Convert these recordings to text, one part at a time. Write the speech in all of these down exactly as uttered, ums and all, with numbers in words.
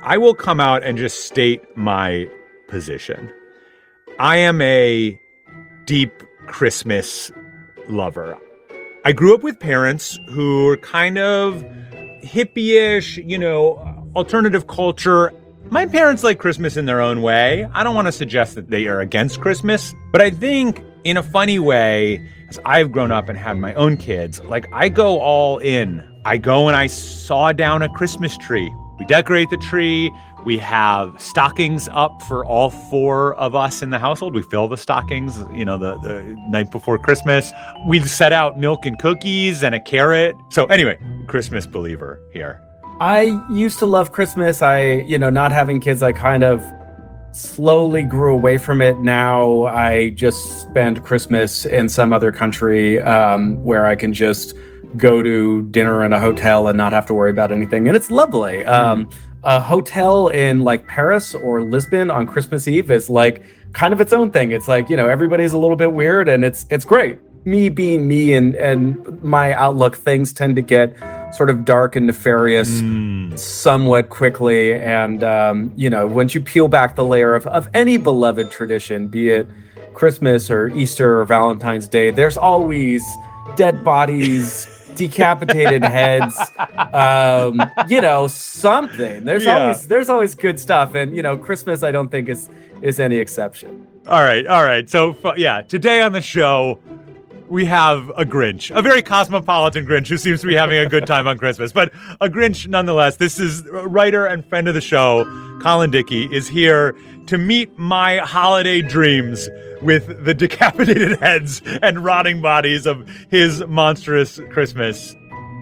I will come out and just state my position. I am a deep Christmas lover. I grew up with parents who were kind of hippie-ish, you know, alternative culture. My parents like Christmas in their own way. I don't want to suggest that they are against Christmas, but I think in a funny way, as I've grown up and had my own kids, like I go all in. I go and I saw down a Christmas tree. We decorate the tree. We have stockings up for all four of us in the household. We fill the stockings, you know, the, the night before Christmas. We've set out milk and cookies and a carrot. So anyway, Christmas believer here. I used to love Christmas. I, you know, not having kids, I kind of slowly grew away from it. Now I just spend Christmas in some other country um, where I can just go to dinner in a hotel and not have to worry about anything. And it's lovely. Um, a hotel in like Paris or Lisbon on Christmas Eve is like kind of its own thing. It's like, you know, everybody's a little bit weird and it's it's great. Me being me and, and my outlook, things tend to get sort of dark and nefarious mm. somewhat quickly. And, um, you know, once you peel back the layer of, of any beloved tradition, be it Christmas or Easter or Valentine's Day, there's always dead bodies, decapitated heads, um, you know, something. There's yeah. always there's always good stuff. And, you know, Christmas, I don't think is is any exception. All right. All right. So, yeah, today on the show, we have a Grinch, a very cosmopolitan Grinch who seems to be having a good time on Christmas, but a Grinch nonetheless. This is writer and friend of the show, Colin Dickey, is here to meet my holiday dreams with the decapitated heads and rotting bodies of his monstrous Christmas.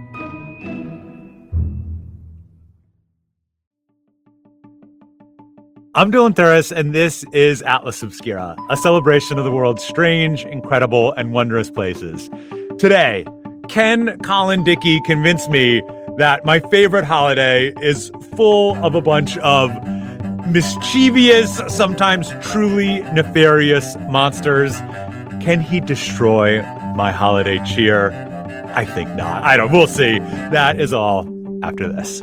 I'm Dylan Thuras, and this is Atlas Obscura, a celebration of the world's strange, incredible, and wondrous places. Today, can Colin Dickey convince me that my favorite holiday is full of a bunch of mischievous, sometimes truly nefarious monsters? Can he destroy my holiday cheer? I think not. I don't. We'll see. That is all after this.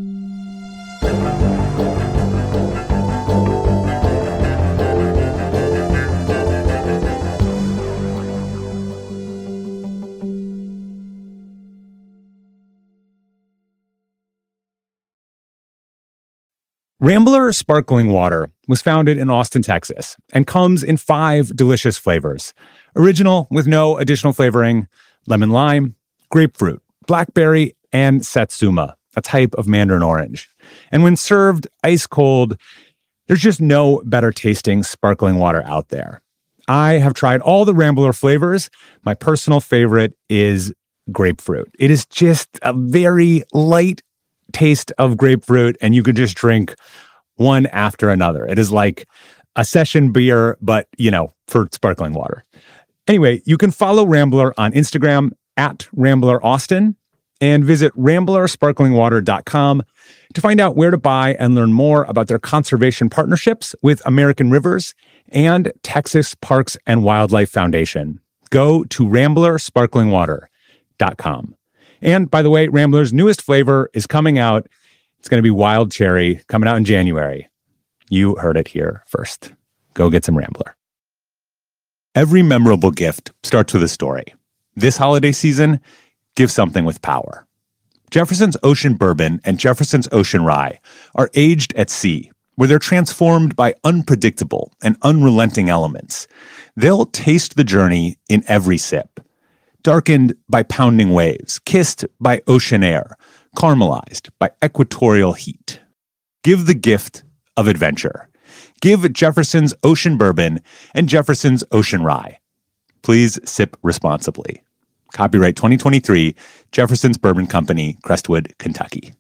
Rambler Sparkling Water was founded in Austin, Texas, and comes in five delicious flavors. Original with no additional flavoring, lemon lime, grapefruit, blackberry, and satsuma, a type of mandarin orange. And when served ice cold, there's just no better tasting sparkling water out there. I have tried all the Rambler flavors. My personal favorite is grapefruit. It is just a very light taste of grapefruit, and you could just drink one after another. It is like a session beer, but, you know, for sparkling water. Anyway, you can follow Rambler on Instagram at Rambler Austin and visit rambler sparkling water dot com to find out where to buy and learn more about their conservation partnerships with American Rivers and Texas Parks and Wildlife Foundation. Go to rambler sparkling water dot com. And by the way, Rambler's newest flavor is coming out. It's going to be wild cherry, coming out in January. You heard it here first. Go get some Rambler. Every memorable gift starts with a story. This holiday season, give something with power. Jefferson's Ocean Bourbon and Jefferson's Ocean Rye are aged at sea, where they're transformed by unpredictable and unrelenting elements. They'll taste the journey in every sip. Darkened by pounding waves, kissed by ocean air, caramelized by equatorial heat. Give the gift of adventure. Give Jefferson's Ocean Bourbon and Jefferson's Ocean Rye. Please sip responsibly. Copyright twenty twenty-three, Jefferson's Bourbon Company, Crestwood, Kentucky.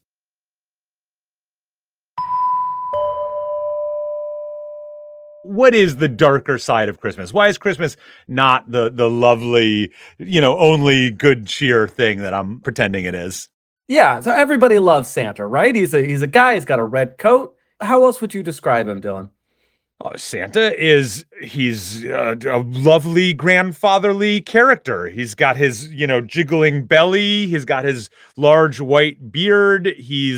What is the darker side of Christmas? Why is Christmas not the the lovely, you know, only good cheer thing that I'm pretending it is? Yeah, so everybody loves Santa, right? He's a he's a guy, he's got a red coat. How else would you describe him, Dylan? Oh, Santa is, he's a, a lovely grandfatherly character. He's got his, you know, jiggling belly. He's got his large white beard. He's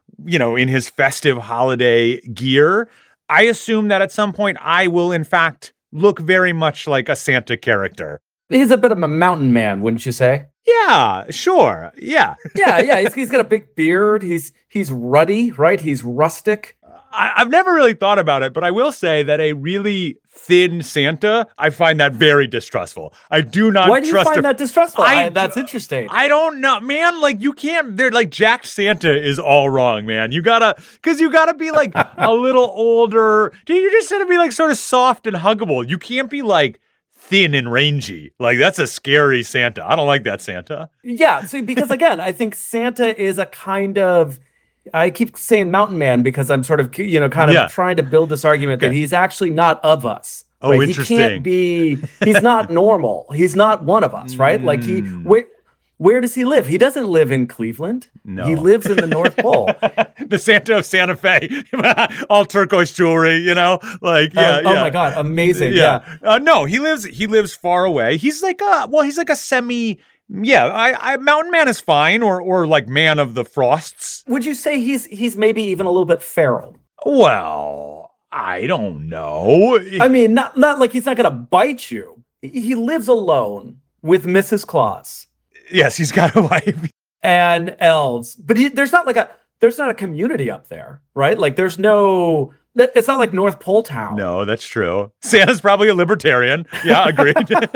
you know, in his festive holiday gear, I assume that at some point I will, in fact, look very much like a Santa character. He's a bit of a mountain man, wouldn't you say? Yeah, sure. Yeah. Yeah, yeah. He's, he's got a big beard. He's he's ruddy, right? He's rustic. I, I've never really thought about it, but I will say that a really thin Santa, I find that very distrustful. I do not Why do you trust find a- that distrustful? I- I, that's interesting. I don't know, man. Like you can't. They're like Jack Santa is all wrong, man. You gotta, because you gotta be like a little older. Dude, you just gotta be like sort of soft and huggable. You can't be like thin and rangy. Like that's a scary Santa. I don't like that Santa. Yeah, see, because again, I think Santa is a kind of, I keep saying mountain man because I'm sort of, you know, kind of Yeah. trying to build this argument that Okay. he's actually not of us. Oh, right? He interesting. can't be, he's not normal. He's not one of us, right? Like he, Mm. where, where does he live? He doesn't live in Cleveland. No. He lives in the North Pole. The Santa of Santa Fe, all turquoise jewelry, you know, like yeah, Um, oh yeah. my God, amazing. Yeah. Yeah. Uh, no, he lives he lives far away. He's like a well, he's like a semi yeah, I, I mountain man is fine, or or like man of the frosts. Would you say he's he's maybe even a little bit feral? Well, I don't know. I mean, not not like he's not gonna bite you. He lives alone with Missus Claus Yes, he's got a wife. and elves, but he, there's not like a there's not a community up there, right? Like there's no. It's not like North Pole Town. No, that's true. Santa's probably a libertarian. Yeah, agreed.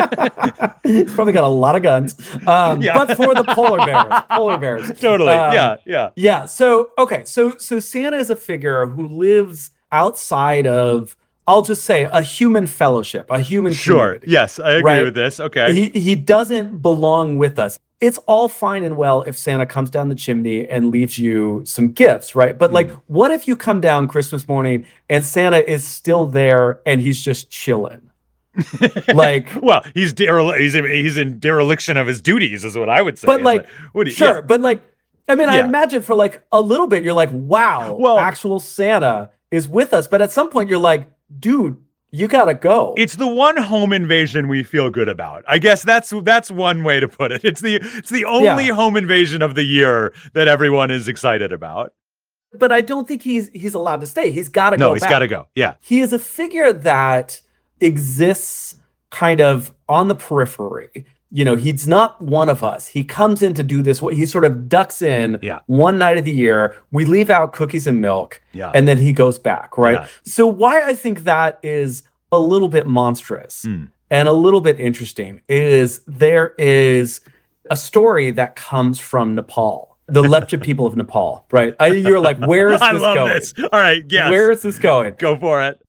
He's probably got a lot of guns. Um, Yeah. But for the polar bears, polar bears. Totally. Um, yeah, yeah. Yeah. So okay. So so Santa is a figure who lives outside of, I'll just say, a human fellowship, a human Sure. community. Yes, I agree Right. with this. Okay. He he doesn't belong with us. It's all fine and well if Santa comes down the chimney and leaves you some gifts, right? But like, what if you come down Christmas morning and Santa is still there and he's just chilling? Like, well, he's derel- he's in, he's in dereliction of his duties, is what I would say. but like, what do you, sure, but like, I mean, I Yeah. imagine for like a little bit, you're like, wow, Well- actual Santa is with us. But at some point, you're like, dude, you gotta go. It's the one home invasion we feel good about. I guess that's that's one way to put it. It's the it's the only Yeah. home invasion of the year that everyone is excited about. But I don't think he's he's allowed to stay. He's got to No, go. he's back. got to go. Yeah. He is a figure that exists kind of on the periphery. You know, he's not one of us. He comes in to do this. He sort of ducks in Yeah. one night of the year. We leave out cookies and milk, Yeah. and then he goes back, right? Yeah. So why I think that is a little bit monstrous Mm. and a little bit interesting is there is a story that comes from Nepal, the Lepcha people of Nepal, right? I, you're like, where is this I love going? this. All right. Yes. Where is this going? Go for it.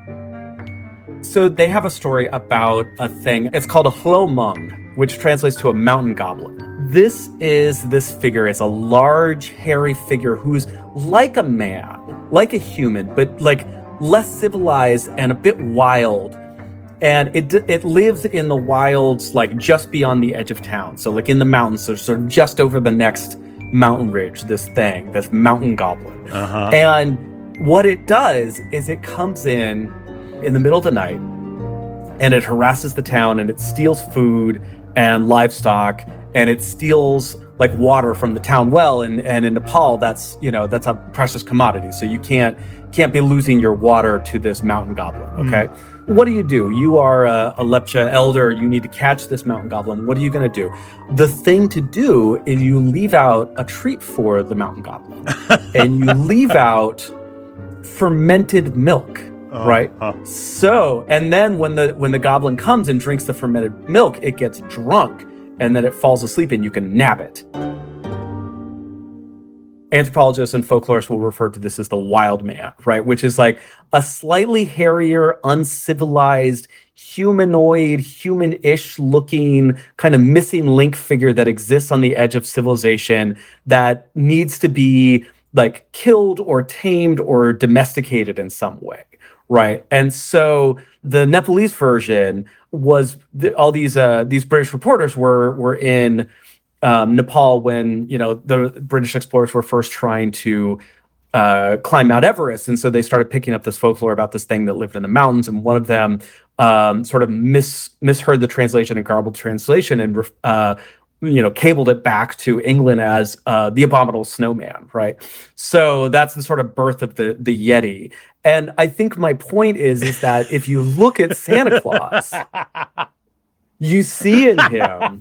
So they have a story about a thing. It's called a Hlomung, which translates to a mountain goblin. This is this figure. It's a large, hairy figure who's like a man, like a human, but like less civilized and a bit wild. And it it lives in the wilds, like just beyond the edge of town. So like in the mountains, so sort of just over the next mountain ridge. This thing, this mountain goblin. Uh-huh. And what it does is it comes in in the middle of the night and it harasses the town and it steals food and livestock and it steals like water from the town well. And, and in Nepal, that's, you know, that's a precious commodity. So you can't can't be losing your water to this mountain goblin. Okay. Mm. What do you do? You are a, a Lepcha elder. You need to catch this mountain goblin. What are you going to do? The thing to do is you leave out a treat for the mountain goblin and you leave out fermented milk. Uh, right. uh. So, and then when the when the goblin comes and drinks the fermented milk, it gets drunk and then it falls asleep and you can nab it. Anthropologists and folklorists will refer to this as the wild man, right? Which is like a slightly hairier, uncivilized, humanoid, human-ish looking kind of missing link figure that exists on the edge of civilization that needs to be like killed or tamed or domesticated in some way. Right. And so the Nepalese version was the, all these uh, these British reporters were were in um, Nepal when, you know, the British explorers were first trying to uh, climb Mount Everest. And so they started picking up this folklore about this thing that lived in the mountains. And one of them um, sort of mis misheard the translation and garbled translation and uh, you know, cabled it back to England as uh, the Abominable Snowman, right? So that's the sort of birth of the the Yeti. And I think my point is is that if you look at Santa Claus, you see in him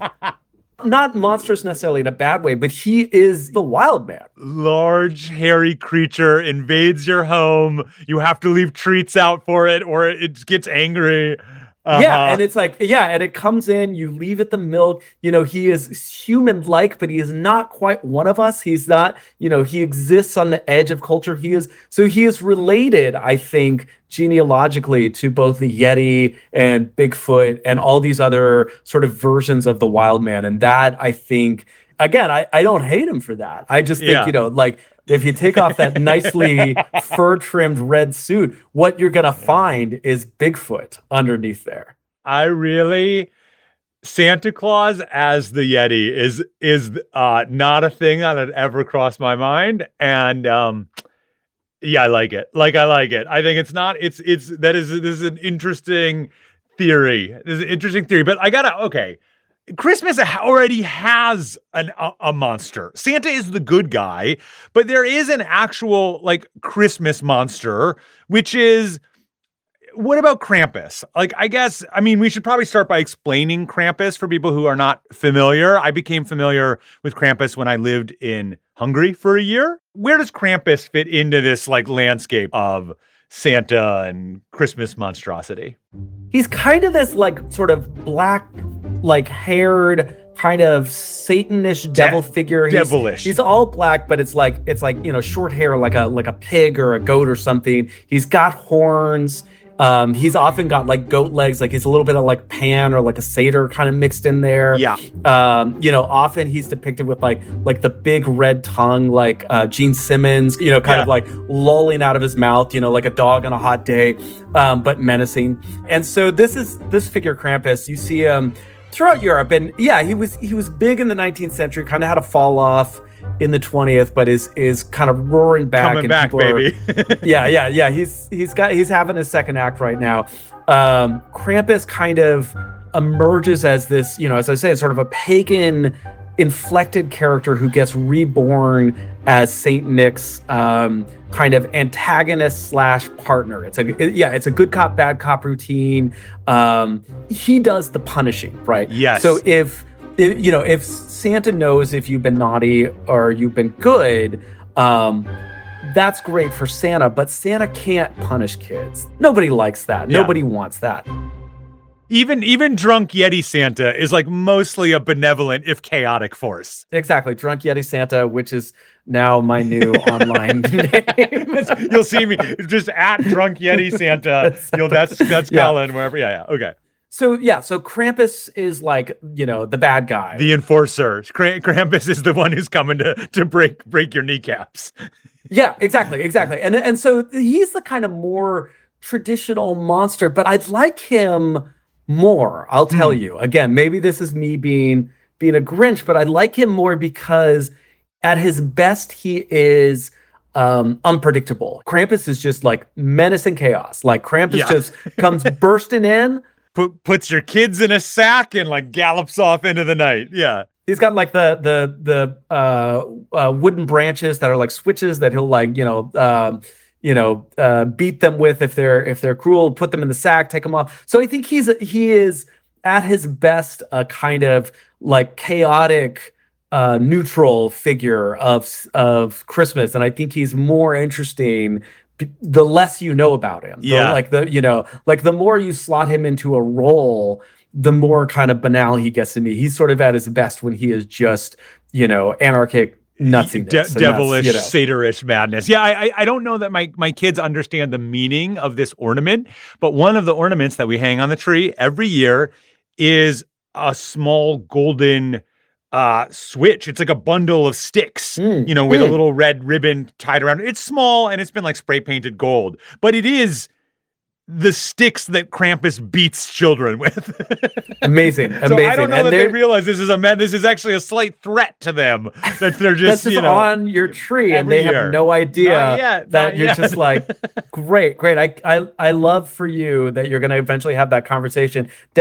not monstrous necessarily in a bad way, but he is the wild man. Large, hairy creature invades your home. You have to leave treats out for it, or it gets angry. Uh-huh. Yeah, and it's like, yeah, and it comes in, you leave it the milk. You know, he is human-like, but he is not quite one of us. He's not, you know, he exists on the edge of culture. He is, so he is related, I think, genealogically to both the Yeti and Bigfoot and all these other sort of versions of the wild man. And that, I think, again, I, I don't hate him for that. I just think, Yeah. you know, like, if you take off that nicely fur-trimmed red suit, what you're going to find is Bigfoot underneath there. I really, Santa Claus as the Yeti is is uh, not a thing that had ever crossed my mind, and um, yeah, I like it. Like I like it. I think it's not. It's it's that is this is an interesting theory. This is an interesting theory, but I gotta okay. Christmas already has an, a, a monster. Santa is the good guy, but there is an actual like Christmas monster, which is, what about Krampus? Like, I guess, I mean, we should probably start by explaining Krampus for people who are not familiar. I became familiar with Krampus when I lived in Hungary for a year. Where does Krampus fit into this like landscape of Santa and Christmas monstrosity? He's kind of this like sort of black, like haired kind of Satanish devil De- figure. He's, devilish. He's all black, but it's like it's like you know short hair, like a like a pig or a goat or something. He's got horns. Um, he's often got like goat legs, like he's a little bit of like Pan or like a satyr kind of mixed in there. Yeah. Um, you know, often he's depicted with like like the big red tongue, like uh, Gene Simmons, you know, kind Yeah. of like lolling out of his mouth, you know, like a dog on a hot day, um, but menacing. And so this is this figure Krampus. You see him throughout Europe, and yeah, he was he was big in the nineteenth century, kind of had a fall off in the twentieth, but is is kind of roaring back. Coming and back, people are- baby. yeah, yeah, yeah. He's he's got he's having his second act right now. Um, Krampus kind of emerges as this, you know, as I say, sort of a pagan inflected character who gets reborn as Saint Nick's um, kind of antagonist slash partner. It's a it- yeah, it's a good cop bad cop routine. Um, he does the punishing, right? Yes. So if if, you know, if Santa knows if you've been naughty or you've been good, um, that's great for Santa, but Santa can't punish kids. Nobody likes that. Yeah. Nobody wants that. Even even drunk Yeti Santa is like mostly a benevolent, if chaotic, force. Exactly. Drunk Yeti Santa, which is now my new online name. You'll see me just at drunk Yeti Santa. You'll that's that's Yeah. Colin, wherever. Yeah, yeah. Okay. So yeah, so Krampus is like, you know, the bad guy. The enforcer. Kra- Krampus is the one who's coming to to break break your kneecaps. Yeah, exactly, exactly. And and so he's the kind of more traditional monster, but I'd like him more. I'll tell Hmm. you. Again, maybe this is me being being a Grinch, but I like him more because at his best he is um unpredictable. Krampus is just like menace and chaos. Like Krampus Yeah. just comes bursting in. Put puts your kids in a sack and like gallops off into the night. Yeah. He's got like the the the uh, uh, wooden branches that are like switches that he'll like you know um, you know uh, beat them with if they're if they're cruel. Put them in the sack, take them off. So I think he's he is at his best a kind of like chaotic uh, neutral figure of of Christmas, and I think he's more interesting b- the less you know about him. The- Yeah. like the you know like the more you slot him into a role, the more kind of banal he gets to me. He's sort of at his best when he is just, you know, anarchic nutsiness. De- and that's, devilish, you know. satyrish madness. Yeah, I, I I don't know that my my kids understand the meaning of this ornament, but one of the ornaments that we hang on the tree every year is a small golden uh switch. It's like a bundle of sticks, Mm, you know, with a mm. little red ribbon tied around it. It's small and it's been like spray painted gold, but it is the sticks that Krampus beats children with. Amazing, So amazing. I don't know And that they they're- realize this is a man. This is actually a slight threat to them. That they're just, that's just you know, on your tree, and every they year. have no idea Not yet, that not you're yet. just like, great, great. I, I I love for you that you're going to eventually have that conversation, Dad.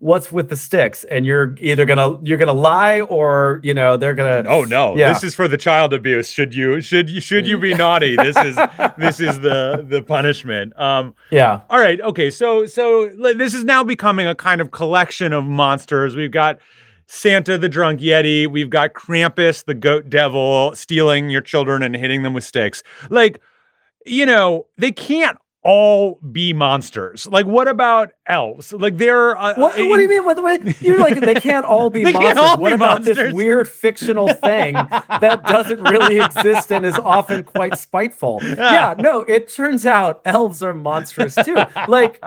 what's with the sticks? And you're either gonna you're gonna lie, or you know they're gonna. Oh no, yeah. this is for the child abuse. Should you should you should you be naughty? This is this is the the punishment. Um, yeah. All right. Okay. So so like, this is now becoming a kind of collection of monsters. We've got Santa the drunk Yeti. We've got Krampus the goat devil stealing your children and hitting them with sticks. Like, you know, they can't all be monsters. Like, what about elves? Like, they're uh, what, what do you mean? What, what, you're like they can't all be They monsters. can't all what be about monsters. this weird fictional thing that doesn't really exist and is often quite spiteful? Yeah, no. It turns out elves are monstrous too. Like,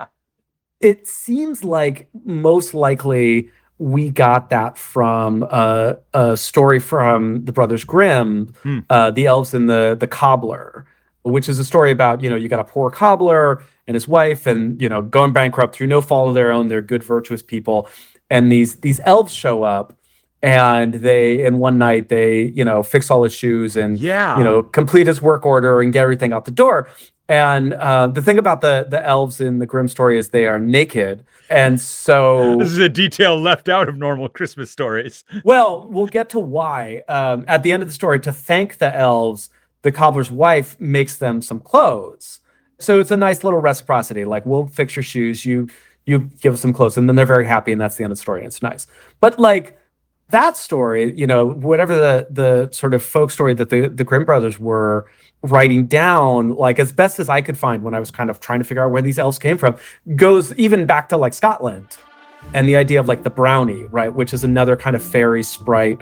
it seems like most likely we got that from uh, a story from the Brothers Grimm, Hmm. uh, the elves and the the cobbler, which is a story about, you know, you got a poor cobbler and his wife, and you know, going bankrupt through no fault of their own. They're good, virtuous people, and these these elves show up, and they in one night they you know fix all his shoes and Yeah. you know complete his work order and get everything out the door. And uh, the thing about the the elves in the Grimm story is they are naked. And so This is a detail left out of normal Christmas stories. well, we'll get to why. Um, at the end of the story, to thank the elves, the cobbler's wife makes them some clothes. So it's a nice little reciprocity. Like, we'll fix your shoes, you you give us some clothes, and then they're very happy, and that's the end of the story. And it's nice. But like that story, you know, whatever the the sort of folk story that the the Grimm brothers were writing down, like as best as I could find when I was kind of trying to figure out where these elves came from, goes even back to like Scotland and the idea of like the brownie, right, which is another kind of fairy sprite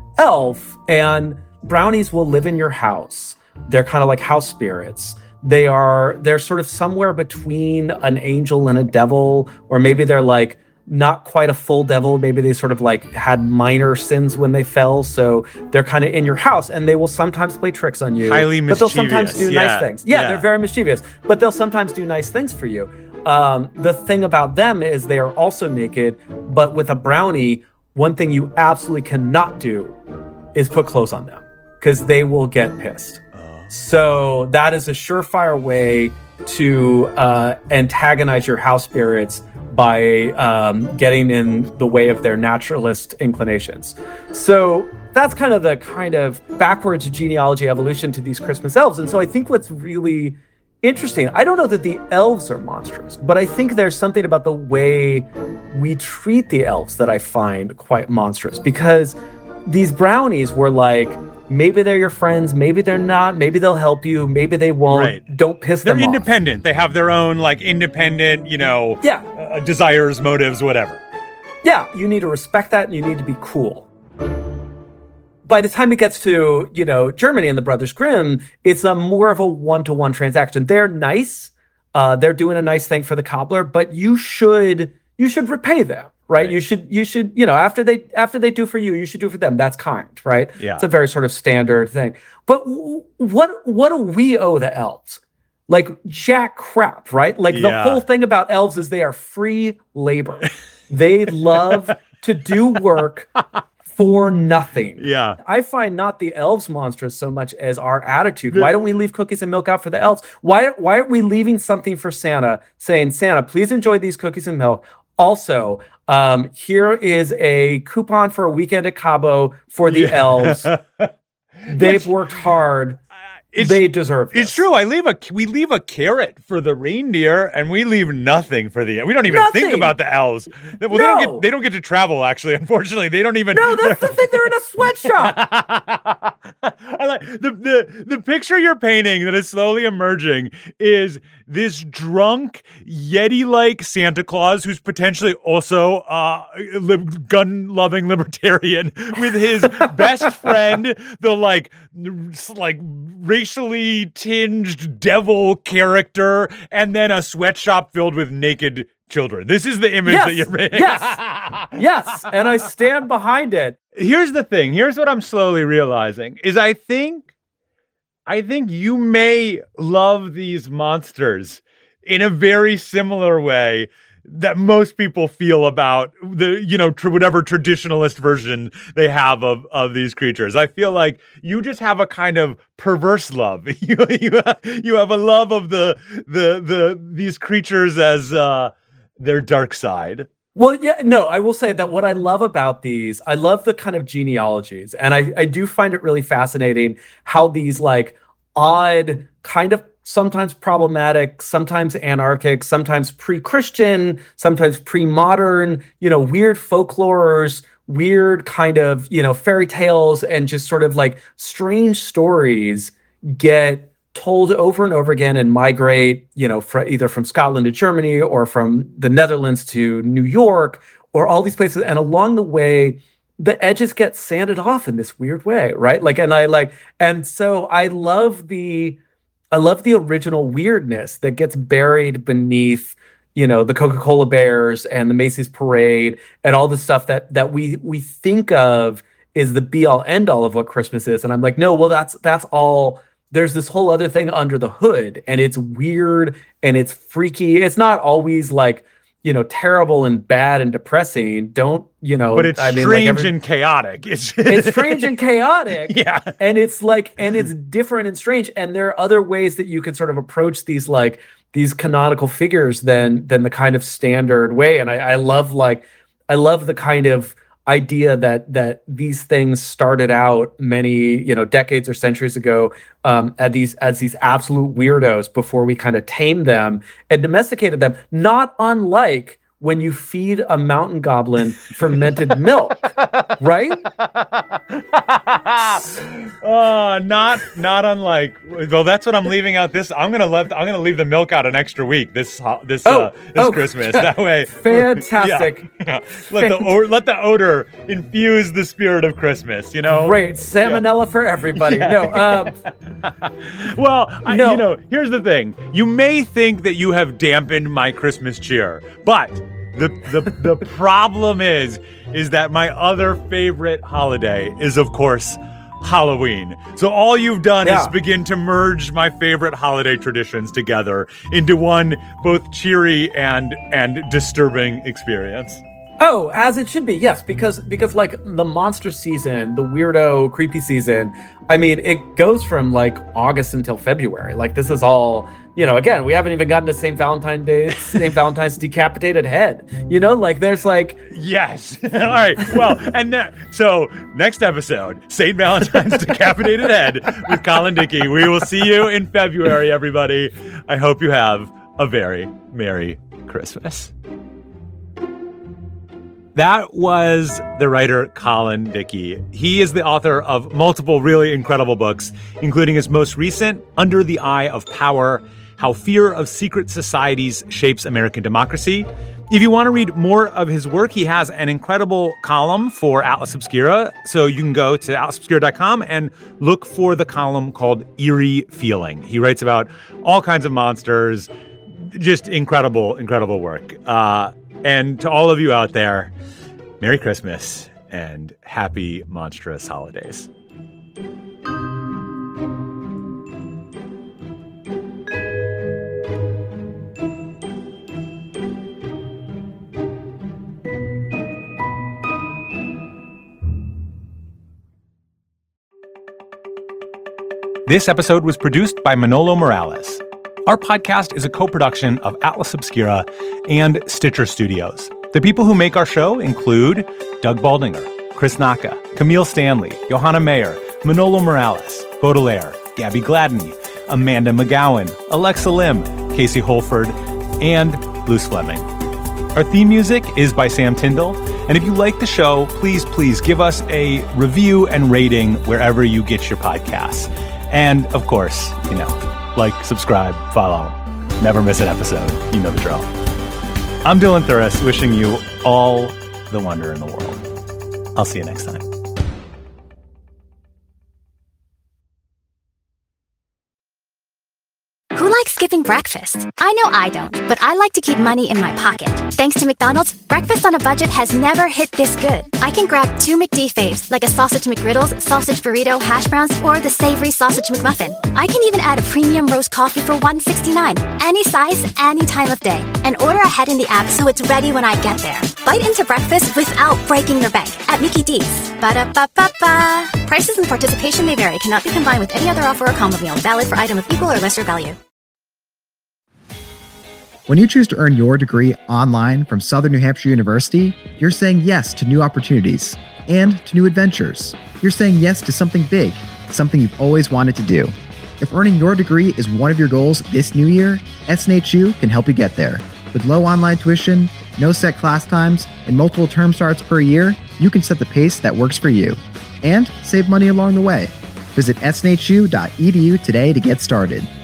elf. And brownies will live in your house. They're kind of like house spirits. They are they're sort of somewhere between an angel and a devil, or maybe they're like not quite a full devil. Maybe they sort of like had minor sins when they fell, so they're kind of in your house, and they will sometimes play tricks on you. Highly but they'll sometimes mischievous, do yeah, nice things. Yeah, yeah. they're very mischievous, but they'll sometimes do nice things for you. Um, the thing about them is they are also naked, but with a brownie, one thing you absolutely cannot do is put clothes on them, because they will get pissed. So that is a surefire way to uh, antagonize your house spirits by um, getting in the way of their naturalist inclinations. So that's kind of the kind of backwards genealogy evolution to these Christmas elves. And so I think what's really interesting, I don't know that the elves are monstrous, but I think there's something about the way we treat the elves that I find quite monstrous, because these brownies were like, maybe they're your friends, maybe they're not, maybe they'll help you, maybe they won't. Right. Don't piss They're them off. independent. They have their own like independent, you know, Yeah. uh, desires, motives, whatever. Yeah, you need to respect that, and you need to be cool. By the time it gets to, you know, Germany and the Brothers Grimm, it's a more of a one-to-one transaction. They're nice. Uh, they're doing a nice thing for the cobbler, but you should you should repay them, right? Right. You should you should, you know, after they after they do for you, you should do for them. That's kind, right? Yeah. It's a very sort of standard thing. But w- what what do we owe the elves? Like jack crap, right? Like the Yeah. whole thing about elves is they are free labor. They love to do work for nothing. Yeah. I find not the elves monstrous so much as our attitude. Why don't we leave cookies and milk out for the elves? Why why aren't we leaving something for Santa, saying, Santa, please enjoy these cookies and milk. Also, um, here is a coupon for a weekend at Cabo for the Yeah. elves. They've worked hard. It's, They deserve this. it's true. I leave a we leave a carrot for the reindeer, and we leave nothing for the. We don't even think Nothing. about the elves. Well, they No. don't get they don't get to travel. Actually, unfortunately, they don't even. No, that's the thing. They're in a sweatshop. I like the, the the picture you're painting that is slowly emerging is this drunk Yeti-like Santa Claus who's potentially also uh lib- gun-loving libertarian with his best friend, the like n- like racially tinged devil character, and then a sweatshop filled with naked children. This is the image Yes, that you're painting. yes. Yes, and I stand behind it. Here's the thing. Here's what I'm slowly realizing is I think I think you may love these monsters in a very similar way that most people feel about the, you know, tr- whatever traditionalist version they have of, of these creatures. I feel like you just have a kind of perverse love. you, you, have, you have a love of the, the, the, these creatures as uh, their dark side. Well, yeah, no, I will say that what I love about these, I love the kind of genealogies, and I, I do find it really fascinating how these like odd, kind of sometimes problematic, sometimes anarchic, sometimes pre-Christian, sometimes pre-modern, you know, weird folklores, weird kind of, you know, fairy tales, and just sort of like strange stories get told over and over again and migrate, you know, fr- either from Scotland to Germany or from the Netherlands to New York or all these places. And along the way, the edges get sanded off in this weird way, right? Like, and I like, and so I love the, I love the original weirdness that gets buried beneath, you know, the Coca-Cola Bears and the Macy's Parade and all the stuff that that we we think of is the be all end all of what Christmas is. And I'm like, no, well, that's that's all. There's this whole other thing under the hood, and it's weird and it's freaky. It's not always like, you know, terrible and bad and depressing. Don't, you know, But it's I mean, strange like every, and chaotic. It's it's strange and chaotic. Yeah. And it's like, and it's different and strange. And there are other ways that you can sort of approach these, like these canonical figures than, than the kind of standard way. And I, I love like, I love the kind of idea that, that these things started out many, you know, decades or centuries ago um, as these, as these absolute weirdos before we kind of tamed them and domesticated them, not unlike when you feed a mountain goblin fermented milk, right? Oh, not not unlike. Well, that's what I'm leaving out. This I'm gonna let I'm gonna leave the milk out an extra week this this Oh, uh, this oh, Christmas. That way, fantastic. Yeah, yeah. Let the or, let the odor infuse the spirit of Christmas. You know, Great salmonella for everybody. No, um, well, I, No. you know, here's the thing. You may think that you have dampened my Christmas cheer, but the the the problem is is that my other favorite holiday is, of course, Halloween. So all you've done Yeah. is begin to merge my favorite holiday traditions together into one both cheery and and disturbing experience. Oh, as it should be, yes, because because like the monster season, the weirdo, creepy season, I mean, it goes from like August until February. Like this is all, you know, again, we haven't even gotten to Saint Valentine's Day, Saint Valentine's decapitated head. You know, like there's like Yes. All right. Well, and that, so next episode, Saint Valentine's decapitated head with Colin Dickey. We will see you in February, everybody. I hope you have a very Merry Christmas. That was the writer Colin Dickey. He is the author of multiple really incredible books, including his most recent, Under the Eye of Power: How Fear of Secret Societies Shapes American Democracy. If you want to read more of his work, he has an incredible column for Atlas Obscura. So you can go to atlas obscura dot com and look for the column called Eerie Feeling. He writes about all kinds of monsters. Just incredible, incredible work. Uh, and to all of you out there, Merry Christmas and happy monstrous holidays. This episode was produced by Manolo Morales. Our podcast is a co-production of Atlas Obscura and Stitcher Studios. The people who make our show include Doug Baldinger, Chris Naka, Camille Stanley, Johanna Mayer, Manolo Morales, Baudelaire, Gabby Gladney, Amanda McGowan, Alexa Lim, Casey Holford, and Luce Fleming. Our theme music is by Sam Tyndall. And if you like the show, please, please give us a review and rating wherever you get your podcasts. And of course, you know, like, subscribe, follow, never miss an episode. You know the drill. I'm Dylan Thuras, wishing you all the wonder in the world. I'll see you next time. Who likes skipping breakfast? I know I don't, but I like to keep money in my pocket. Thanks to McDonald's, breakfast on a budget has never hit this good. I can grab two McD faves, like a sausage McGriddles, sausage burrito, hash browns, or the savory sausage McMuffin. I can even add a premium roast coffee for one sixty-nine, any size, any time of day, and order ahead in the app so it's ready when I get there. Bite into breakfast without breaking your bank at Mickey D's. Ba-da-ba-ba-ba. Prices and participation may vary. Cannot be combined with any other offer or combo meal. Valid for item of equal or lesser value. When you choose to earn your degree online from Southern New Hampshire University, you're saying yes to new opportunities and to new adventures. You're saying yes to something big, something you've always wanted to do. If earning your degree is one of your goals this new year, S N H U can help you get there. With low online tuition, no set class times, and multiple term starts per year, you can set the pace that works for you and save money along the way. Visit S N H U dot E D U today to get started.